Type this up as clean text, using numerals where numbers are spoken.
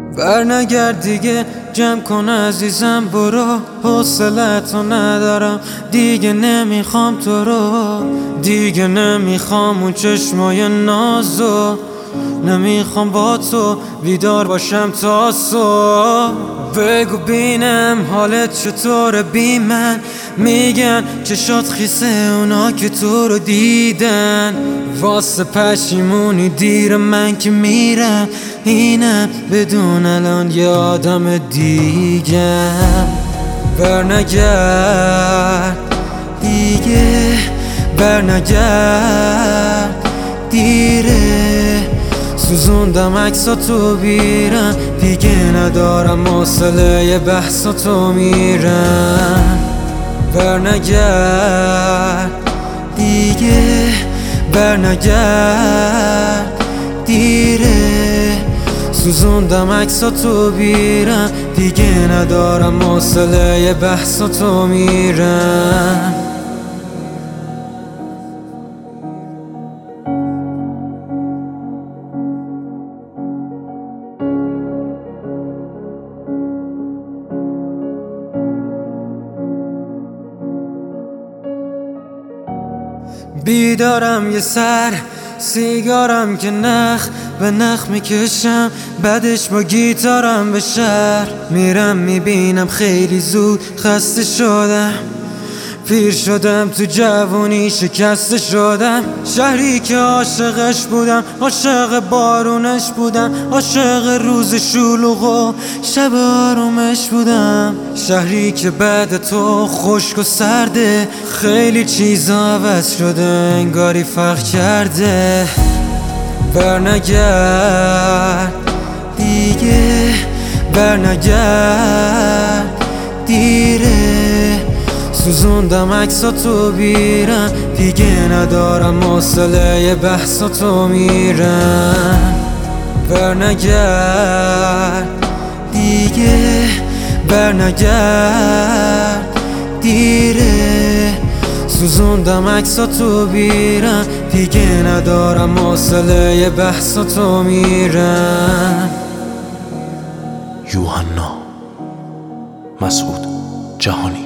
برنگرد دیگه، جمع کن عزیزم برو. حوصله‌تو ندارم دیگه، نمیخوام تو رو. دیگه نمیخوام اون چشمای نازو، نمیخوام با تو بیدار باشم تا صبح. بگو بینم حالت چطوره بی من، میگن چشات خیسه اونا که تو رو دیدن. واسه پشیمونی دیر من که میرم، اینم بدون الان یه آدم دیگه. برنگرد دیگه، برنگرد دیره. سوزوندم عکساتو بیرم، دیگه ندارم حوصله بحثاتو میرم. برنگرد دیگه، برنگرد دیره. سوزوندم عکساتو بیرم، دیگه ندارم حوصله بحثاتو میرم. بیدارم یه سر سیگارم که نخ به نخ میکشم، بعدش با گیتارم به شهر میرم. میبینم خیلی زود خسته شدم، پیر شدم تو جوونی شکسته شدم. شهری که عاشقش بودم، عاشق بارونش بودم، عاشق روز شلوغ و شب آرومش بودم. شهری که بعد تو خشک و سرده، خیلی چیزا عوض شده انگاری فرق کرده. برنگرد دیگه، برنگرد دیره. سوزوندم عکساتو بیرم، دیگه ندارم حوصله بحثاتو میرم. برنگرد دیگه، برنگرد دیره. سوزوندم عکساتو بیرم، دیگه ندارم حوصله بحثاتو میرم. یوحنا مسعود جهانی.